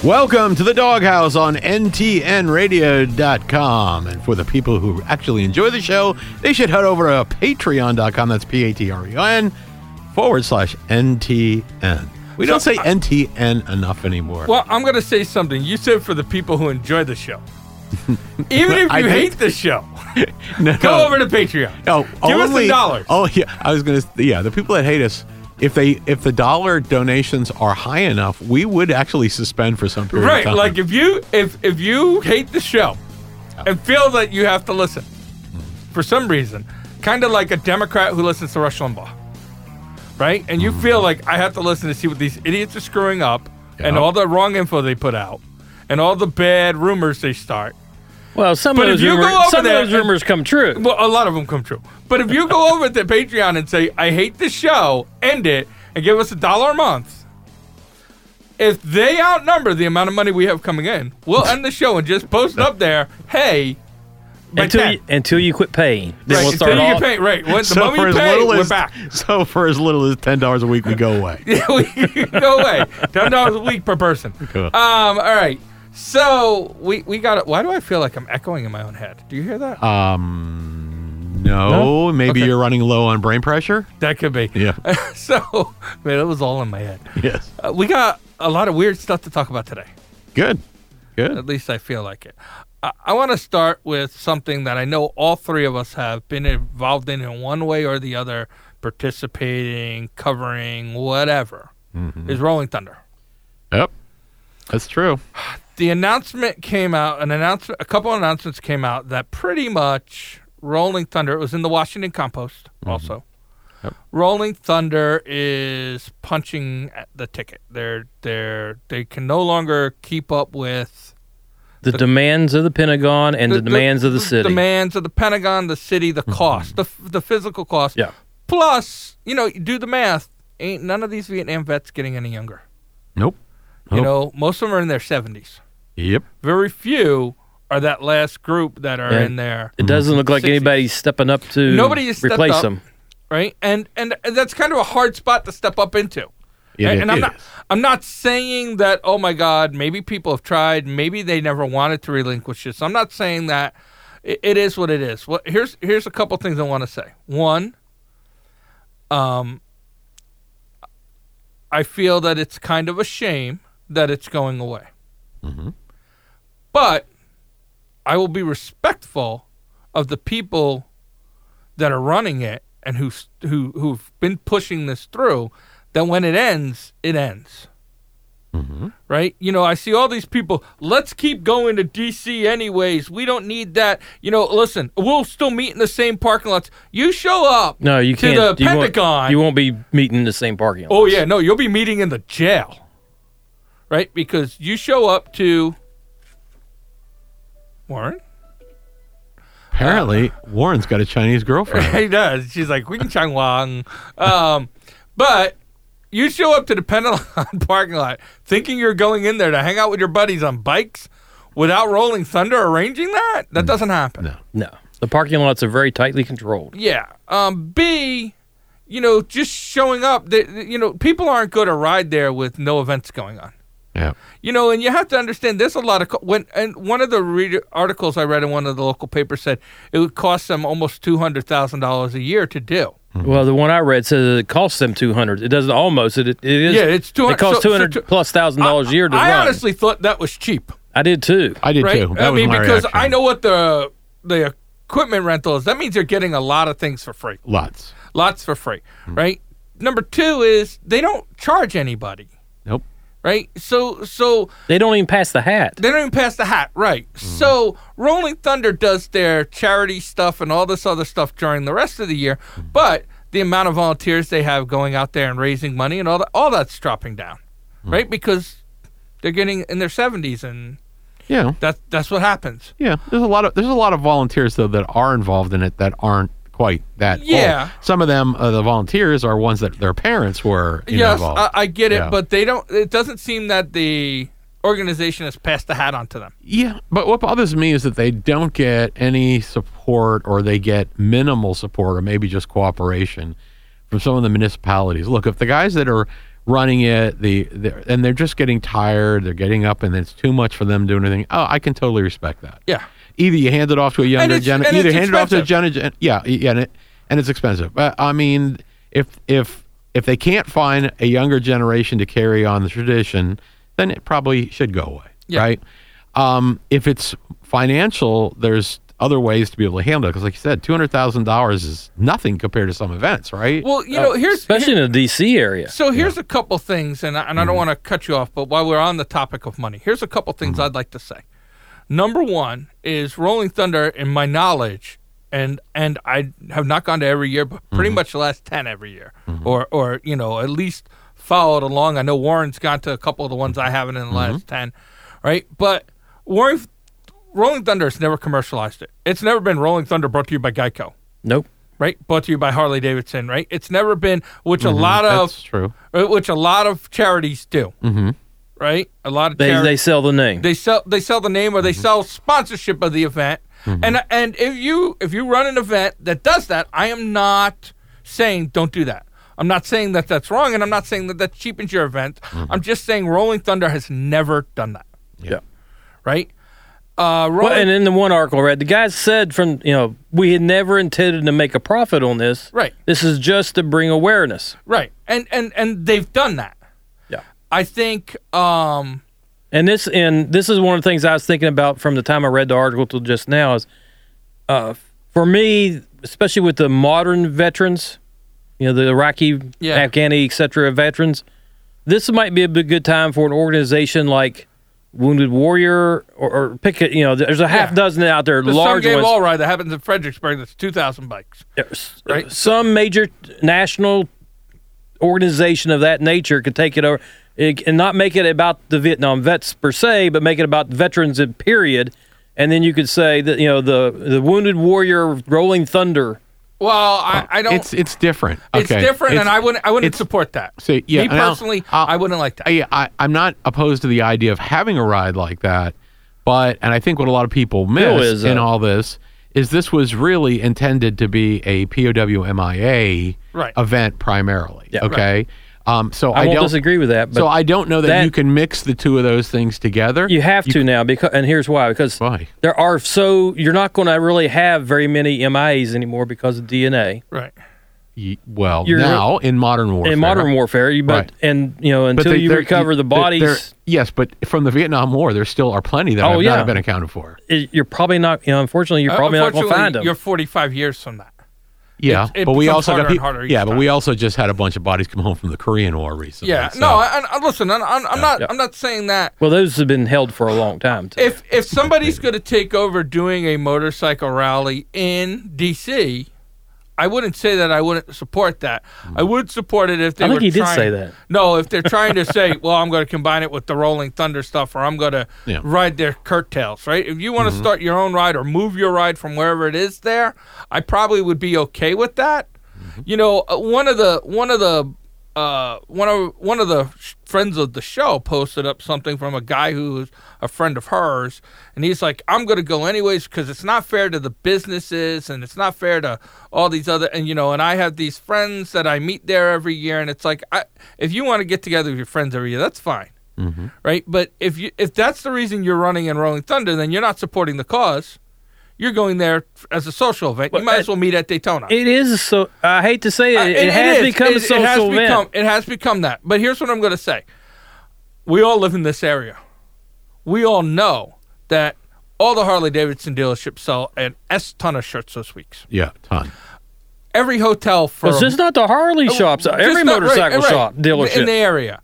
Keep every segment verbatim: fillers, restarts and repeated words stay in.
Welcome to the Doghouse on N T N radio dot com. And for the people who actually enjoy the show, they should head over to patreon dot com. That's P A T R E O N forward slash N T N. We don't So, say N T N enough anymore. Well, I'm going to say something. You said for the people who enjoy the show. Even if you I hate think- the show, no, go over to Patreon. No, Give only, us a dollar. Oh, yeah. I was going to, yeah, the people that hate us, if they if the dollar donations are high enough, we would actually suspend for some period Right, of time. like if you if if you hate the show and feel that you have to listen for some reason, kind of like a Democrat who listens to Rush Limbaugh, right? And you feel like I have to listen to see what these idiots are screwing up and Yep. all the wrong info they put out and all the bad rumors they start. Well, some But of if those you go rumors, over some there of those and- rumors come true. Well, a lot of them come true. But if you go over to Patreon and say, I hate the show, end it, and give us a dollar a month, if they outnumber the amount of money we have coming in, we'll end the show and just post up there, hey, by until ten. you, until you quit paying, then Right, we'll start until you off. pay, right. When the so moment for you as pay, little we're as back. so for as little as ten dollars a week, we go away. Yeah, we go away. ten dollars a week per person. Cool. Um, all right. So we, we got it. Why do I feel like I'm echoing in my own head? Do you hear that? Um, no, No? maybe Okay. you're running low on brain pressure. That could be. Yeah. So, man, it was all in my head. Yes. Uh, we got a lot of weird stuff to talk about today. Good. Good. At least I feel like it. I, I want to start with something that I know all three of us have been involved in in one way or the other, participating, covering, whatever, is Rolling Thunder. Yep. That's true. The announcement came out, an announcement, a couple of announcements came out that pretty much Rolling Thunder, it was in the Washington Compost also. Yep. Rolling Thunder is punching at the ticket. They're they're they can no longer keep up with The demands of the Pentagon and the, demands of the city. demands of the Pentagon, the city, the cost, the the physical cost. Yeah. Plus, you know, do the math. Ain't none of these Vietnam vets getting any younger. Nope. You Nope. know, most of them are in their seventies. Yep. Very few are that last group that are Yeah. in there. It doesn't look like sixties. anybody's stepping up to Nobody has stepped replace up. them. Right, and, and and that's kind of a hard spot to step up into. It and is- and I'm it not is. I'm not saying that, oh my God, maybe people have tried, maybe they never wanted to relinquish this. I'm not saying that. It, it is what it is. Well, here's here's a couple things I want to say. One, um, I feel that it's kind of a shame that it's going away. Mm-hmm. But I will be respectful of the people that are running it and who who who've been pushing this through. That when it ends, it ends. Mm-hmm. Right? You know, I see all these people, let's keep going to D C anyways. We don't need that. You know, listen, we'll still meet in the same parking lots. You show up No, you to can't. the you Pentagon. Won't, you won't be meeting in the same parking lot. Oh, yeah, no, you'll be meeting in the jail. Right? Because you show up to Warren? Apparently, Warren's got a Chinese girlfriend. He does. She's like, we can Chang Wang. Um, but you show up to the Pentagon parking lot thinking you're going in there to hang out with your buddies on bikes without Rolling Thunder arranging that? That doesn't happen. No. No, the parking lots are very tightly controlled. Yeah. Um, B, you know, just showing up, they, you know, people aren't going to ride there with no events going on. Yeah. You know, and you have to understand there's a lot of co- when and one of the read- articles I read in one of the local papers said it would cost them almost two hundred thousand dollars a year to do. Well, the one I read says it costs them two hundred. It doesn't almost. It, it is. Yeah, it's two hundred. It costs so- two hundred so- plus thousand dollars a year to I run. honestly thought that was cheap, I did too. I did right? too. That I was mean, my because reaction. I know what the the equipment rental is. That means you're getting a lot of things for free, Lots. lots for free, right? Number two is they don't charge anybody, Nope. right? So so They don't even pass the hat. they don't even pass the hat, right? So Rolling Thunder does their charity stuff and all this other stuff during the rest of the year, but the amount of volunteers they have going out there and raising money and all that, all that's dropping down, right? Because they're getting in their seventies and Yeah. that that's what happens. Yeah. There's a lot of there's a lot of volunteers though that are involved in it that aren't quite that Yeah. old. Some of them, uh, the volunteers, are ones that their parents were you know, Yes, involved. I, I get it, Yeah. but they don't. It doesn't seem that the organization has passed the hat onto them. Yeah, but what bothers me is that they don't get any support, or they get minimal support, or maybe just cooperation from some of the municipalities. Look, if the guys that are running it. The, the and they're just getting tired. They're getting up, and it's too much for them to do anything. Oh, I can totally respect that. Yeah. Either you hand it off to a younger it's- gen. and Either it's hand it off to a expensive. gen. Yeah, yeah, and, it, and it's expensive. But I mean, if if if they can't find a younger generation to carry on the tradition, then it probably should go away. Yeah. Right. Um, if it's financial, there's other ways to be able to handle it. Because, like you said, two hundred thousand dollars is nothing compared to some events, right? Well, you know, here's especially here- in the D C area. So here's a couple things, and I, and I Mm-hmm. don't want to cut you off, but while we're on the topic of money, here's a couple things Mm-hmm. I'd like to say. Number one is Rolling Thunder, in my knowledge, and and I have not gone to every year, but pretty Mm-hmm. much the last ten every year, or or you know at least followed along. I know Warren's gone to a couple of the ones I haven't in the Mm-hmm. last ten, right? But Warren, Rolling Thunder has never commercialized it. It's never been Rolling Thunder brought to you by Geico. Nope. Right, brought to you by Harley Davidson. Right, it's never been, which a lot of That's true. uh, which a lot of charities do. Mm-hmm. Right, a lot of They charities they sell the name. they sell they sell the name or they Mm-hmm. sell sponsorship of the event. And and if you if you run an event that does that, I am not saying don't do that. I'm not saying that that's wrong, and I'm not saying that that cheapens your event. Mm-hmm. I'm just saying Rolling Thunder has never done that. yeah. Right. Uh, Rolling, Well, and in the one article I read, the guys said from, you know, we had never intended to make a profit on this. Right. This is just to bring awareness. right, and and and they've done that. Yeah. I think. Um, And this and this is one of the things I was thinking about from the time I read the article till just now is, uh, for me, especially with the modern veterans, you know, the Iraqi, Yeah. Afghani, et cetera, veterans, this might be a big- good time for an organization like Wounded Warrior or, or pick it. You know, there's a half Yeah. dozen out there, the Sun large Game ones. All Ride that happens in Fredericksburg. That's two thousand bikes. Right. Some major national organization of that nature could take it over it, and not make it about the Vietnam vets per se, but make it about veterans in period. And then you could say that, you know, the the Wounded Warrior Rolling Thunder. Well, I, I don't. It's it's different. It's Okay. different, It's- and I wouldn't. I wouldn't it's- support that. See, yeah, Me and I'll- personally, I'll- I wouldn't like that. I, I, I'm not opposed to the idea of having a ride like that, but and I think what a lot of people Bill miss is, in uh, all this is this was really intended to be a P O W M I A Right. event primarily. Yeah. okay, um, so I, I, won't don't disagree with that, but so I don't know that, that- you can mix the two of those things together. you have to now because, and here's why: because Why? there are so you're not going to really have very many M I As anymore because of D N A Right. Y- Well, You're- now in modern warfare, in modern warfare. You but Right. and you know But until they- you they're- recover the they're- they're- bodies. yes, but from the Vietnam War, there still are plenty that Oh, have yeah. not been accounted for. it- you're probably not. You know, unfortunately, you're Uh, probably not going to unfortunately, find them. You're forty-five years from that. Yeah, It- it but we becomes also harder got and people. harder each Yeah, but time. we also just had a bunch of bodies come home from the Korean War recently. Yeah. so- No. I, I, listen, I'm, I'm, I'm not. Yeah. I'm not saying that. Well, those have been held for a long time. Too. If if somebody's going to take over doing a motorcycle rally in D C, I wouldn't say that I wouldn't support that. I would support it if they I think were he did trying- say that. No, if they're trying to say, well, I'm going to combine it with the Rolling Thunder stuff, or I'm going to Yeah. ride their curtails, right? If you want to start your own ride or move your ride from wherever it is there, I probably would be okay with that. You know, uh, one of the one of the uh, one of one of the sh- friends of the show posted up something from a guy who's a friend of hers, and he's like, "I'm going to go anyways because it's not fair to the businesses, and it's not fair to all these other." And you know, and I have these friends that I meet there every year, and it's like, I, if you want to get together with your friends every year, that's fine, Mm-hmm. right? But if you if that's the reason you're running in Rolling Thunder, then you're not supporting the cause. You're going there as a social event. Well, you might uh, as well meet at Daytona. It is so. I hate to say it. Uh, It, it has is. become It- a it social has event. become, it has become that. But here's what I'm going to say. We all live in this area. We all know that all the Harley Davidson dealerships sell an S ton of shirts this week. Yeah, ton. Every hotel for It's just not the Harley shops. Just Every not- right, motorcycle right, shop dealership. in the area.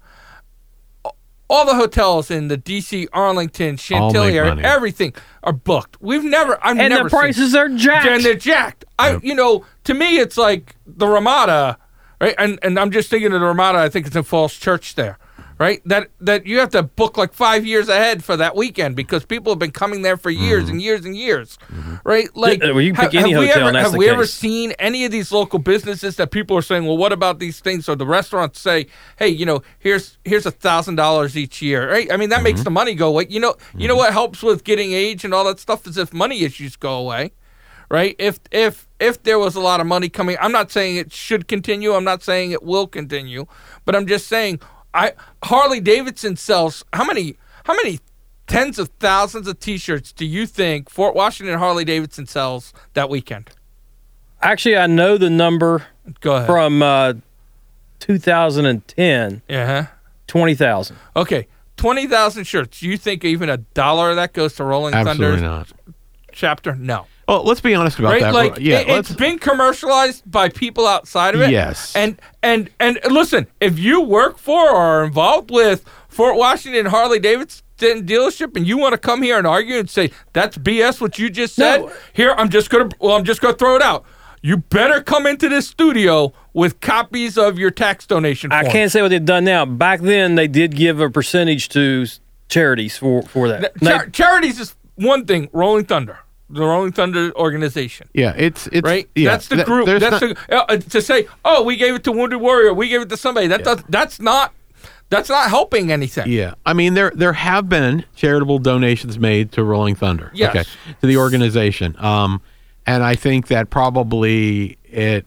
All the hotels in the D C, Arlington, Chantilly make area, money. everything are booked. We've never, I've and never the seen- prices are jacked. and they're jacked. I, Yep. you know, to me, it's like the Ramada, right? And and I'm just thinking of the Ramada. I think it's in Falls Church there, right? That that you have to book like five years ahead for that weekend because people have been coming there for years Mm-hmm. and years and years, right? Like, well, you can pick ha- any have we hotel ever, and that's have the we ever case. seen any of these local businesses that people are saying, well, what about these things? Or the restaurants say, hey, you know, here's here's a thousand dollars each year, right? I mean, that makes the money go away. You know, you know what helps with getting age and all that stuff is if money issues go away. Right? If if if there was a lot of money coming, I'm not saying it should continue. I'm not saying it will continue, but I'm just saying I Harley Davidson sells how many how many tens of thousands of T-shirts do you think Fort Washington Harley Davidson sells that weekend? Actually, I know the number Go ahead. from uh, two thousand ten. Yeah. twenty thousand. Okay, twenty thousand shirts. Do you think even a dollar of that goes to Rolling Absolutely Thunder's not. chapter? No. Well, let's be honest about Right? that. Like yeah, it, let's, it's been commercialized by people outside of it. Yes. And and and listen, if you work for or are involved with Fort Washington Harley Davidson dealership and you want to come here and argue and say that's B S what you just said, No. here I'm just gonna well I'm just gonna throw it out. You better come into this studio with copies of your tax donation I forms. can't say what they've done now. Back then, they did give a percentage to s- charities for, for that. Char- They- charities is one thing. Rolling Thunder, the Rolling Thunder organization. yeah, it's it's Right, Yeah, that's the th- group. there's That's not- the, uh, to say, oh, we gave it to Wounded Warrior, we gave it to somebody. That does, that's not that's not helping anything. Yeah, I mean there there have been charitable donations made to Rolling Thunder. Yes. Okay, to the organization. Um, and I think that probably it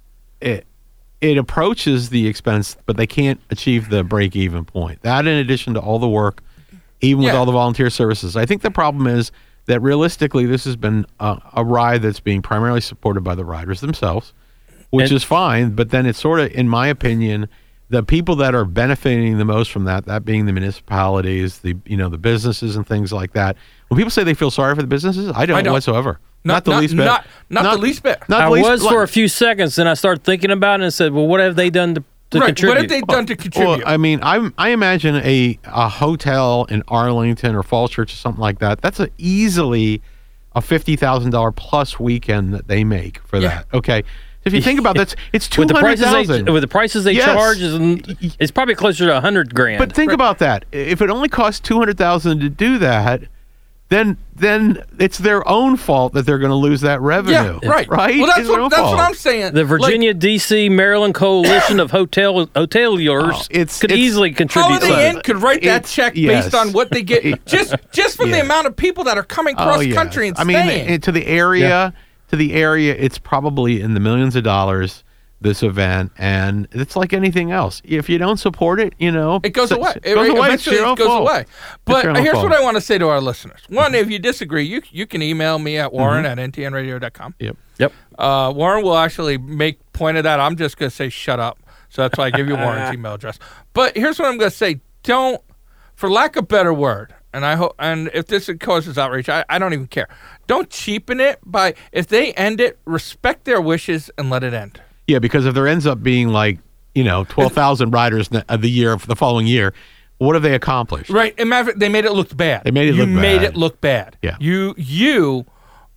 it it approaches the expense, but they can't achieve the break even point. That, in addition to all the work, even with Yeah. all the volunteer services, I think the problem is that realistically, this has been a, a ride that's being primarily supported by the riders themselves, which And- is fine. But then it's sort of, in my opinion, the people that are benefiting the most from that, that being the municipalities, the you know the businesses and things like that. When people say they feel sorry for the businesses, I don't, I don't. whatsoever. Not- Not, the not- least bit. not- not the least bit. Not the I least was bit. for a few seconds, then I started thinking about it and said, well, what have they done to, to right. contribute? What have they done to contribute? Well, I mean, I I imagine a a hotel in Arlington or Falls Church or something like that. That's a easily a fifty thousand dollar plus weekend that they make for Yeah. that. Okay, if you think about that, it's two with the hundred prices they, thousand. with the prices they Yes. charge, is, it's probably closer to a hundred grand. But think about that. If it only costs two hundred thousand to do that, then then it's their own fault that they're going to lose that revenue. yeah, right. Right. Well, that's It's their what own that's fault. what I'm saying. the Virginia, D C, Maryland Coalition of Hotel Hoteliers Oh, it's- could it's- easily contribute. Holiday to Inn it. could write that It's- check yes. based on what they get, just just from the Yeah. amount of people that are coming Oh, cross yes. country and I mean, staying. the- to the area, to the area, it's probably in the millions of dollars. This event, and it's like anything else. If you don't support it, you know, It goes s- away. s- It, goes right, away. It's eventually your it own goes fault. away. It's But your own here's fault. what I want to say to our listeners. One, if you disagree, you you can email me at warren at n t n radio dot com. Yep. Yep. Uh, Warren will actually make point of that. I'm just going to say shut up. So that's why I give you Warren's email address. But here's what I'm going to say. Don't, for lack of a better word, and I hope, and if this causes outrage, I, I don't even care. Don't cheapen it by, if they end it, respect their wishes and let it end. Yeah, because if there ends up being like, you know, twelve thousand riders ne- of the year for the following year, what have they accomplished? Right. And matter of fact, they made it look bad. They made it you look made bad. it look bad. Yeah. You you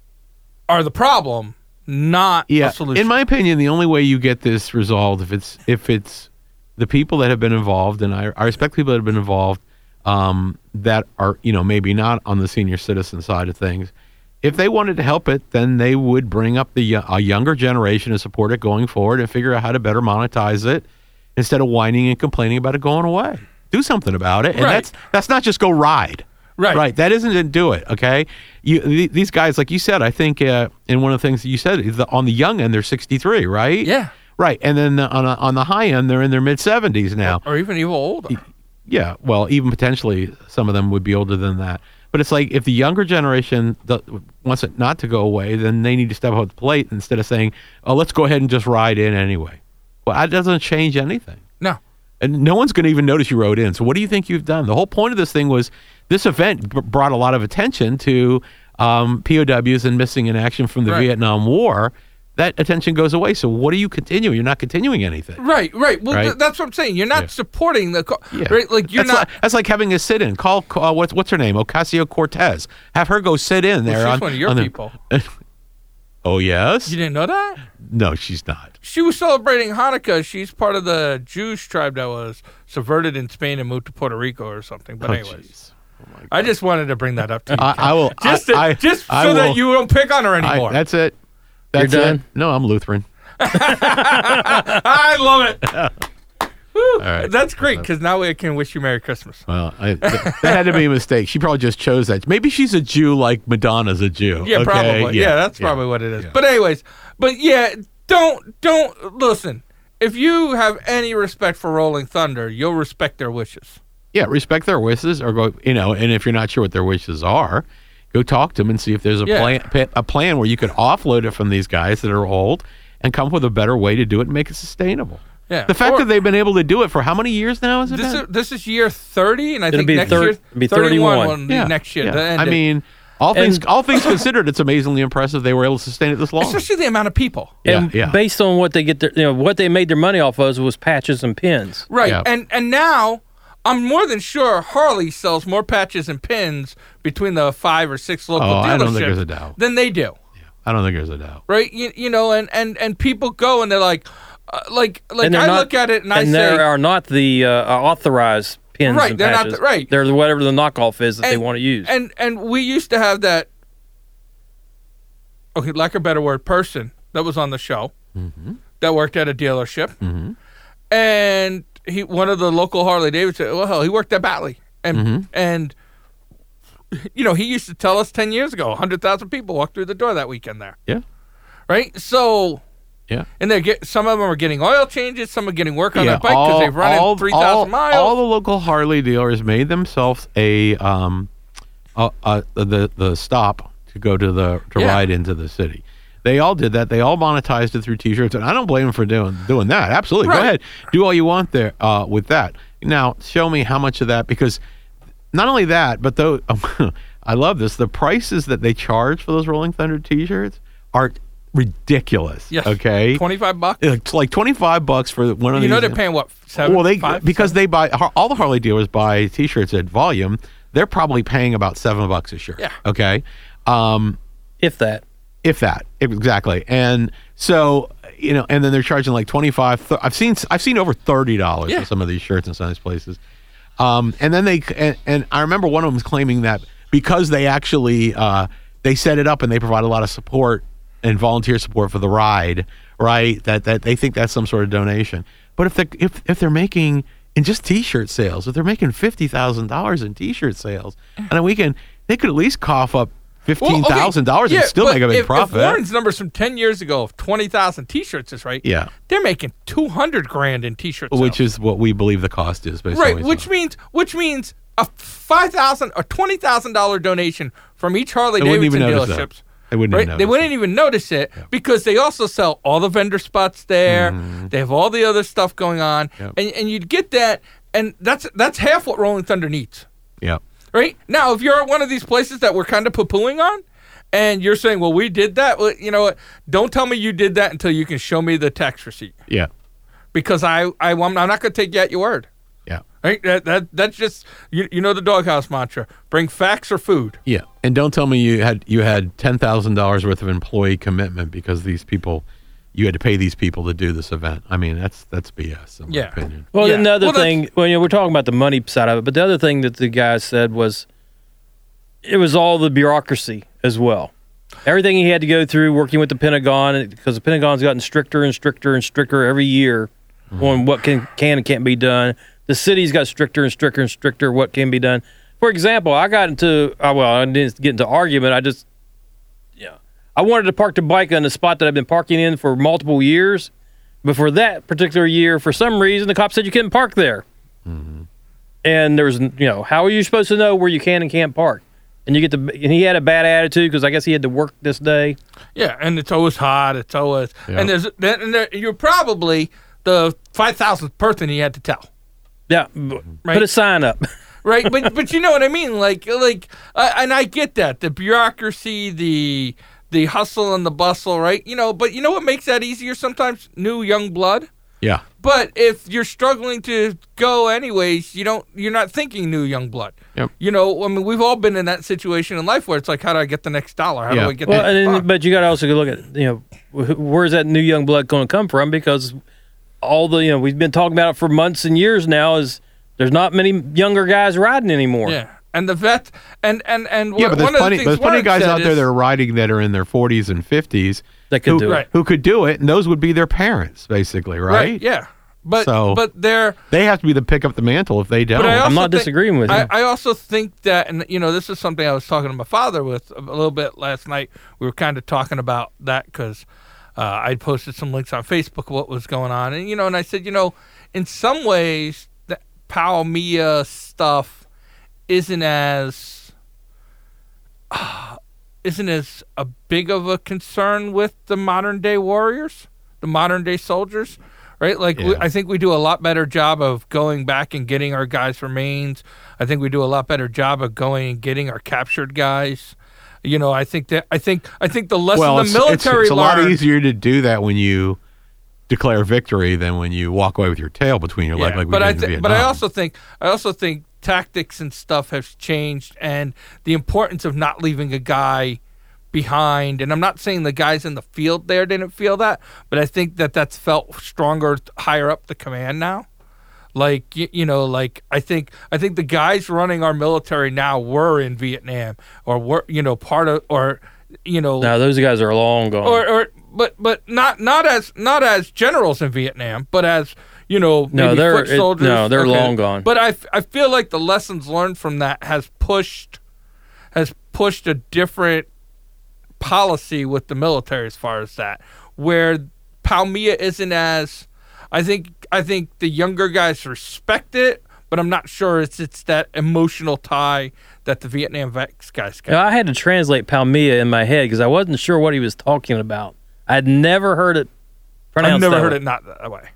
are the problem, not Yeah, a solution. in my opinion, the only way you get this resolved if it's if it's the people that have been involved, and I, I respect people that have been involved um, that are you know maybe not on the senior citizen side of things. If they wanted to help it, then they would bring up the yo- a younger generation to support it going forward and figure out how to better monetize it instead of whining and complaining about it going away. Do something about it, and Right. that's that's not just go ride. Right. Right. That isn't to do it. Okay. You th- these guys, like you said, I think, uh, in one of the things that you said, is that on the young end they're sixty-three, right? Yeah. Right. And then on a, on the high end they're in their mid seventies now. or even even older. Yeah. Well, even potentially some of them would be older than that. But it's like if the younger generation th- wants it not to go away, then they need to step up to the plate instead of saying, "Oh, let's go ahead and just ride in anyway." Well, that doesn't change anything. No. And no one's going to even notice you rode in. So what do you think you've done? The whole point of this thing was this event b- brought a lot of attention to um, P O Ws and missing in action from the Right. Vietnam War. That attention goes away. So what are you continuing? You're not continuing anything. Right, right. Well, Right? th- that's what I'm saying. You're not Yeah. supporting the, co- Yeah. right? Like you're that's not. Like, that's like having a sit-in. Call uh, what's what's her name? Ocasio Cortez. Have her go sit in there. she's on, one of your on the- people. Oh yes. You didn't know that? No, she's not. She was celebrating Hanukkah. She's part of the Jewish tribe that was subverted in Spain and moved to Puerto Rico or something. But Oh, anyways, jeez. Oh, my God. I just wanted to bring that up to you. I, I will. just to, I, I, just so I that will- you don't pick on her I- anymore. that's it. That's You're done? it. No, I'm Lutheran. I love it. Woo. right. That's great because now I can wish you Merry Christmas. Well, I, th- that had to be a mistake. She probably just chose that. Maybe she's a Jew like Madonna's a Jew. Yeah, okay? probably. Yeah, that's yeah. probably what it is. Yeah. But anyways, but yeah, don't don't listen. if you have any respect for Rolling Thunder, you'll respect their wishes. Yeah, respect their wishes, or go, you know, and if you're not sure what their wishes are, go talk to them and see if there's a Yeah. plan, pa- a plan where you could offload it from these guys that are old and come up with a better way to do it and make it sustainable. Yeah. The fact Or- that they've been able to do it for how many years now has it This been? is, this is year thirty, and I It'll think be next thir- year it'll be thirty-one thirty-one. will be next year. yeah. to end I it. mean, all things And- all things considered, it's amazingly impressive they were able to sustain it this long. especially the amount of people. Yeah, and yeah. based on what they get, their, you know, what they made their money off of was patches and pins. Right. Yeah. And and now I'm more than sure Harley sells more patches and pins between the five or six local Oh, dealerships I don't think there's a doubt. than they do. I don't think there's a doubt. Right? You, you know, and, and, and people go and they're like, uh, like, like And they're I not- look at it and I and say, there are not the uh, authorized pins Right, and they're not patches. the- right. They're whatever the knockoff is that they And- want to use. and and we used to have that. Okay, lack of a better word, person that was on the show Mm-hmm. that worked at a dealership, and he one of the local Harley Davidson. Well, hell, he worked at Batley, and Mm-hmm. and you know he used to tell us ten years ago, hundred thousand people walked through the door that weekend there. Yeah. Right. So. Yeah. And they get some of them are getting oil changes, some are getting work on Yeah, their bike because all- they've run all- in three all- thousand miles. All the local Harley dealers made themselves a um, a, a, the the stop to go to the to Yeah. ride into the city. They all did that. They all monetized it through T-shirts, and I don't blame them for doing doing that. Absolutely, go Right. ahead, do all you want there uh, with that. Now, show me how much of that, because not only that, but though I love this, the prices that they charge for those Rolling Thunder T-shirts are ridiculous. Yes. Okay. twenty-five bucks. It's like twenty-five bucks for one of You these. know they're paying what? Seven, Well, they five, because seven? they buy Har- all the Harley dealers buy T-shirts at volume. They're probably paying about seven bucks a shirt. Yeah. Okay. Um, if that. if that exactly, and so you know, and then they're charging like twenty-five. Th- I've seen I've seen over thirty dollars Yeah. for some of these shirts in some of these places. Um, and then they and, and I remember one of them was claiming that because they actually uh, they set it up and they provide a lot of support and volunteer support for the ride, right? That that they think that's some sort of donation. But if they if if they're making in just T-shirt sales, if they're making fifty thousand dollars in T-shirt sales on a weekend, they could at least cough up fifteen thousand dollars yeah, and still but make a big if, profit. If Warren's numbers from ten years ago of twenty thousand T-shirts is right, Yeah. they're making two hundred grand in T-shirt sales. Which is what we believe the cost is, based on right, what we which saw. means which means a five thousand or twenty thousand dollar donation from each Harley They wouldn't even Davidson notice that. dealerships. They wouldn't right? even They notice wouldn't even notice it because they also sell all the vendor spots there. They have all the other stuff going on, Mm-hmm. Yep. and and you'd get that, and that's that's half what Rolling Thunder needs. Yeah. Right now, if you're at one of these places that we're kind of poo-pooing on, and you're saying, "Well, we did that," well, you know what? Don't tell me you did that until you can show me the tax receipt, Yeah. because I, I I'm not going to take you at your word. Yeah. Right? That that that's just you. You know the doghouse mantra: bring facts or food. Yeah. And don't tell me you had you had ten thousand dollars worth of employee commitment because these people, you had to pay these people to do this event. I mean, that's that's B S in my Yeah. opinion. Well, Yeah. another Well, that's- thing, well, you know, we're talking about the money side of it, but the other thing that the guy said was it was all the bureaucracy as well. Everything he had to go through working with the Pentagon, because the Pentagon's gotten stricter and stricter and stricter every year on what can can and can't be done. The city's got stricter and stricter and stricter what can be done. For example, I got into, uh, well, I didn't get into argument. I just, yeah, I wanted to park the bike on the spot that I've been parking in for multiple years. But for that particular year, for some reason, the cop said you couldn't park there. Mm-hmm. And there's, you know, how are you supposed to know where you can and can't park? And you get the, and he had a bad attitude because I guess he had to work this day. Yeah, and it's always hot. It's always Yeah. and there's and there, you're probably the five thousandth person he had to tell. Yeah, b- Right. put a sign up. Right, but but you know what I mean, like like, uh, and I get that the bureaucracy, the the hustle and the bustle, right? You know, but you know what makes that easier sometimes? New young blood. Yeah. But if you're struggling to go anyways, you don't. You're not thinking new young blood. Yep. You know, I mean, we've all been in that situation in life where it's like, how do I get the next dollar? How Yeah. do I get Well, that? and then, buck? but you got to also look at, you know, wh- where's that new young blood going to come from? Because all the, you know, we've been talking about it for months and years now. Is there's not many younger guys riding anymore. Yeah, and the vet, and and and Yeah, but there's one of the plenty, things there's plenty of Warren guys said out there is- that are riding that are in their forties and fifties That could who, do it. Right. who could do it, and those would be their parents, basically, right? yeah, but So- but they're. They have to be the pick up the mantle if they don't. But I also I'm not think- disagreeing with you. I, I also think that, and you know, this is something I was talking to my father with a little bit last night. We were kind of talking about that because Uh, I posted some links on Facebook of what was going on, and you know, and I said, you know, in some ways, the Palmia stuff isn't as uh, isn't as a big of a concern with the modern day warriors, the modern day soldiers, right? Like Yeah. we, I think we do a lot better job of going back and getting our guys' remains. I think we do a lot better job of going and getting our captured guys. You know, I think that I think I think the lesson Well, the it's, military it's, it's a lot learned- easier to do that when you declare victory than when you walk away with your tail between your legs, Yeah, like we but did I in thi- Vietnam. but I also think I also think tactics and stuff have changed, and the importance of not leaving a guy behind. And I'm not saying the guys in the field there didn't feel that, but I think that that's felt stronger higher up the command now. Like you, you know, like I think I think the guys running our military now were in Vietnam, or were you know part of, or you know, No, those guys are long gone. or or but but not not as not as generals in Vietnam, but as you know, No, maybe they're- foot it- soldiers. no, they're long gone. But I, f- I feel like the lessons learned from that has pushed has pushed a different policy with the military as far as that, where Palmia isn't as I think I think the younger guys respect it, but I'm not sure it's it's that emotional tie that the Vietnam vets guys You know, got. I had to translate Palmia in my head because I wasn't sure what he was talking about. I'd never heard it pronounced I've never that heard way. it not that way.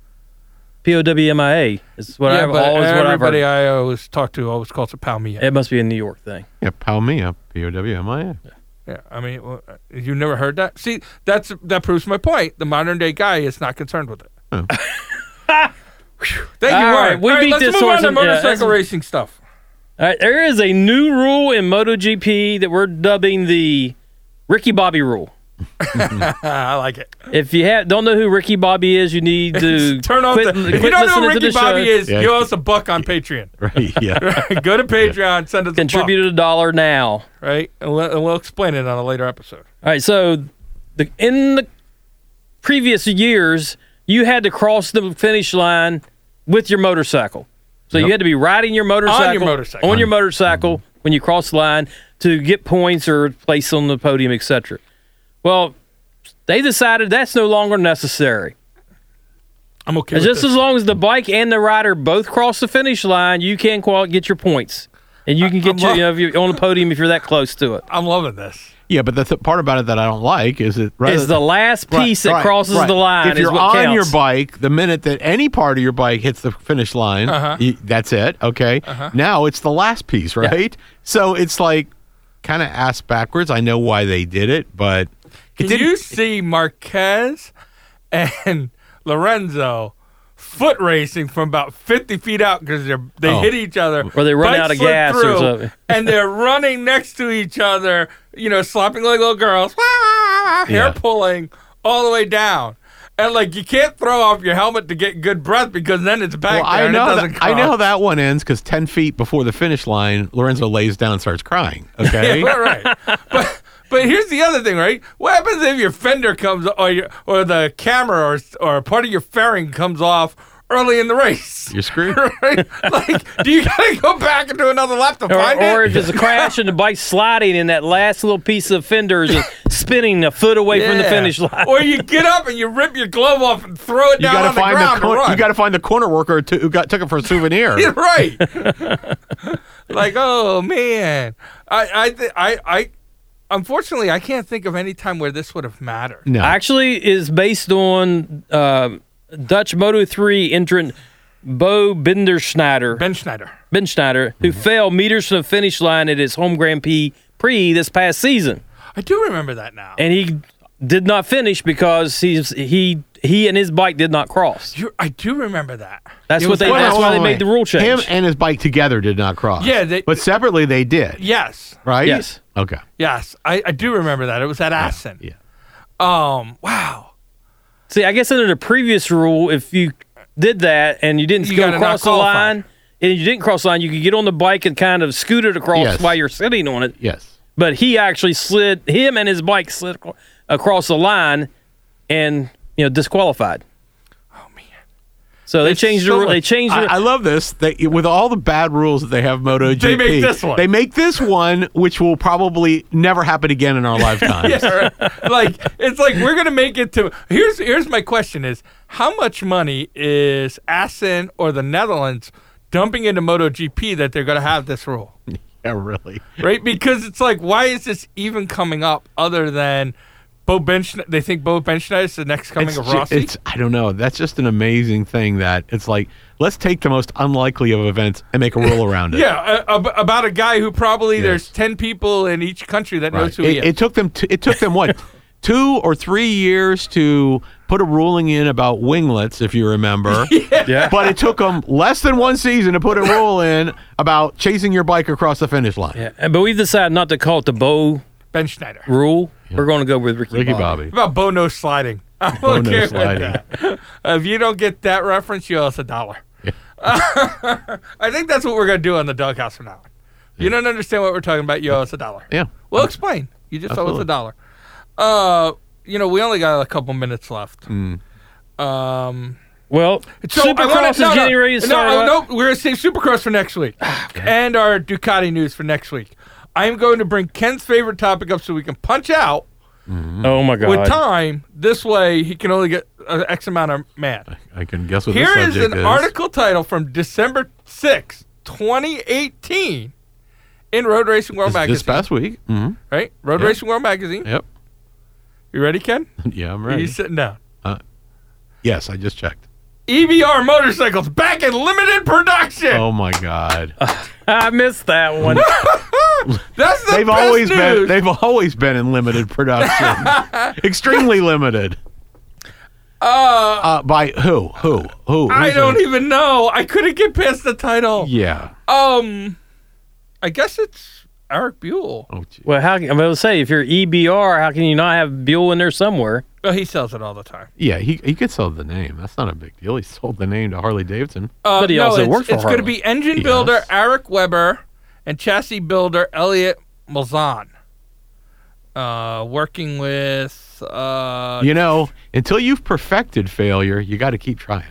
P O W M I A is what yeah, I've but always what I've everybody heard. I always talk to always calls it Palmia. It must be a New York thing. yeah, Palmia, P O W M I A. Yeah, I mean, well, uh, you never heard that? See, that's that proves my point. The modern day guy is not concerned with it. Oh. Thank you, All Warren. right, we All right, beat let's this move horse on to in- yeah, motorcycle that's- racing stuff. All right, there is a new rule in MotoGP that we're dubbing the Ricky Bobby rule. I like it. If you have, don't know who Ricky Bobby is, you need to Turn off quit, the. quit If you don't know listening who to Ricky the Bobby show. is, Yeah. you owe us a buck on Patreon. Right, yeah. Go to Patreon, send us Contribute a dollar now. a buck, right? And we'll, and we'll explain it on a later episode. All right, so the, in the previous years, you had to cross the finish line with your motorcycle. So Yep. you had to be riding your motorcycle On your motorcycle. on your motorcycle when you cross the line to get points or place on the podium, et cetera. Well, they decided that's no longer necessary. I'm okay with Just this. as long as the bike and the rider both cross the finish line, you can qual- get your points, and you can I'm get your, lo- you know, if you're on the podium if you're that close to it. I'm loving this. Yeah, but the th- part about it that I don't like is it rather It's the last piece that Right, crosses right. the line. If you're is what on counts. your bike, the minute that any part of your bike hits the finish line, Uh-huh. you, that's it. Okay. Now it's the last piece, right? So it's like kind of ass backwards. I know why they did it, but it Can didn't. you see Marquez and Lorenzo foot racing from about fifty feet out because they they Oh. hit each other, Or they run bikes out of slip gas or through, something. and they're running next to each other, you know, slopping like little girls, hair Yeah. pulling all the way down. And like you can't throw off your helmet to get good breath because then it's back Well, there I and know it doesn't that, I know how cross. that one ends because ten feet before the finish line, Lorenzo lays down and starts crying. Okay. Yeah, right, right. But but here's the other thing, right? What happens if your fender comes or your, or the camera or or part of your fairing comes off early in the race? You're screwed. Right? Like, do you gotta go back and do another lap to Or, find or it? if it's a crash and the bike's sliding and that last little piece of fender is just spinning a foot away from the Yeah. finish line. Or you get up and you rip your glove off and throw it You down got on to the find ground the and cor- run. you got to find the corner worker to, who got took it for a souvenir. You're right. Like, oh man, I I th- I I unfortunately I can't think of any time where this would have mattered. No. Actually, is based on uh, Dutch Moto three entrant Bo Binderschneider, Ben Schneider. Ben Schneider, who fell meters from the finish line at his home Grand Prix Prix this past season, I do remember that now. and he did not finish because he's he he and his bike did not cross. You're, I do remember that. That's It what was- they. wait, That's wait, why wait, they made wait. the rule change. Him and his bike together did not cross. Yeah, they- but separately they did. Yes, Right? Yes. Okay. yes, I, I do remember that. It was at Assen. Yeah. Um. Wow. See, I guess under the previous rule, if you did that and you didn't You go gotta across not the qualify. line, and you didn't cross the line, you could get on the bike and kind of scoot it across Yes. while you're sitting on it. Yes. But he actually slid, him and his bike slid ac- across the line and, you know, disqualified. Oh man. So they It's changed so the. They much- changed. I, the, I love this. They, with all the bad rules that they have MotoGP, They make this one. They make this one, which will probably never happen again in our lifetimes. Yeah, right. Like it's like we're gonna make it to. Here's here's my question: Is how much money is Assen or the Netherlands dumping into MotoGP that they're gonna have this rule? Yeah, really. Right? Because it's like, why is this even coming up other than Bo Bench? They think Bo Benchnight is the next coming It's of ju- Rossi. it's I don't know. That's just an amazing thing that it's like, let's take the most unlikely of events and make a rule around it. Yeah, uh, ab- about a guy who probably Yes. there's ten people in each country that Right. knows who It, he is. it took them. T- it took them what, two or three years to put a ruling in about winglets, if you remember. yeah. But it took them less than one season to put a rule in about chasing your bike across the finish line. yeah. And- But we've decided not to call it the Bo Ben Schneider. rule. We're going to go with Ricky, Ricky Bobby. Bobby. About Bo no sliding. I Bo don't no care sliding. about that. Uh, if you don't get that reference, you owe us a dollar. I think that's what we're going to do on the Doghouse from now on. If you don't understand what we're talking about, you owe us a dollar. Yeah. We'll explain. You just owe us Absolutely. a dollar. Uh, you know, we only got a couple minutes left. Mm. Um, Well, so I Supercross wanna, is no, getting no, ready to no, start. no, up. no, we're going to save Supercross for next week. And our Ducati news for next week. I'm going to bring Ken's favorite topic up so we can punch out Oh my God! with time. This way, he can only get uh, X amount of mad. I can guess what Here the is subject an is. article title from December sixth, twenty eighteen in Road Racing World this, Magazine. this past week. hmm Right? Road Yep. Racing World Magazine. Yep. You ready, Ken? Yeah, I'm Are ready. you sitting down? Yes, I just checked. E V R motorcycles back in limited production. Oh my God. I missed that one. That's the They've best always news. been. They've always been in limited production. Extremely limited. uh, Uh, by who? Who? Who? I Who's don't in- even know. I couldn't get past the title. Yeah. Um, I guess it's Eric Buell. Oh, gee. Well, how? I'm going to say if you're E B R, how can you not have Buell in there somewhere? Well, he sells it all the time. Yeah, he he could sell the name. That's not a big deal. He sold the name to Harley Davidson. Uh, But he no, also it's, worked for It's going to Harley. be engine Yes. builder Eric Weber and chassis builder Elliot Malzahn. Uh, working with uh, You know, until you've perfected failure, you got to keep trying.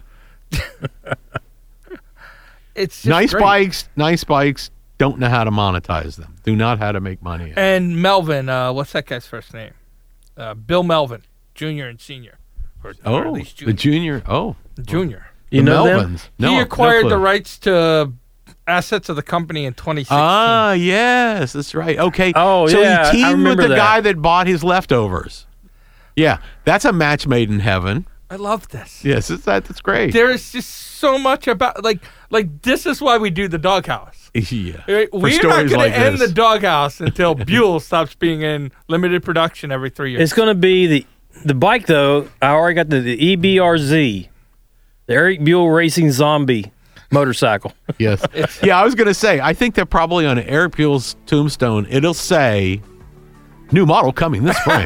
it's just Nice great. bikes, nice bikes. Don't know how to monetize them. Do not how to make money. And Melvin, uh, what's that guy's first name? Uh, Bill Melvin, Junior and Senior. Or, or at oh, least the Junior. junior. Oh, Junior. You the know them? Melvins. No, he no acquired clue. the rights to assets of the company in twenty sixteen. Ah, yes, that's right. Okay. Oh, so yeah, I he teamed with remember the that. guy that bought his leftovers. Yeah, that's a match made in heaven. I love this. Yes, it's, that, that's great. There is just so much about like like this is why we do the Doghouse. yeah. Right? For We're not stories going like to end this. the Doghouse until Buell stops being in limited production every three years. It's going to be the the bike though. I already got the, the E B R Z, the Eric Buell Racing Zombie motorcycle. Yes. yeah, I was going to say, I think that probably on Eric Buell's tombstone, it'll say, new model coming this spring.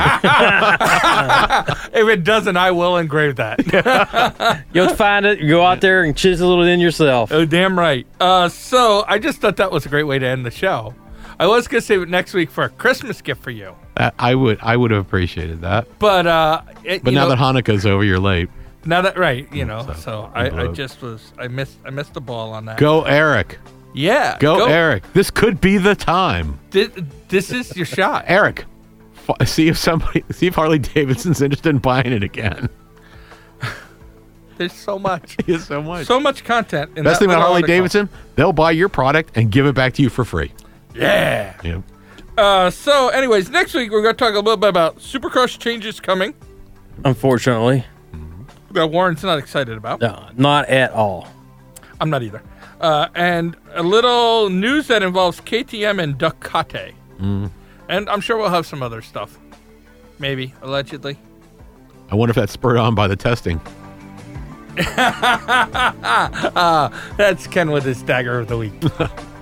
If it doesn't, I will engrave that. You'll find it. Go out there and chisel it in yourself. Oh, damn right. Uh, so I just thought that was a great way to end the show. I was going to save it next week for a Christmas gift for you. Uh, I would I would have appreciated that. But uh, it, But you now know, that Hanukkah's over, you're late. now that right, you know, So, so I'm I, I broke. just was I missed I missed the ball on that. Go, Eric. Yeah, Go, Eric. This could be the time. Thi- this is your shot. Eric, f- see if somebody, see if Harley Davidson's interested in buying it again. There's so much, Yes, so much. so much content. In Best that thing about little Harley article. Davidson, they'll buy your product and give it back to you for free. Yeah. Yeah. Uh, so, anyways, next week we're going to talk a little bit about Supercross changes coming Unfortunately, that Warren's not excited about. no, not at all. I'm not either. Uh, and a little news that involves K T M and Ducati. Mm. And I'm sure we'll have some other stuff. Maybe, allegedly. I wonder if that's spurred on by the testing. uh, that's Ken with his dagger of the week.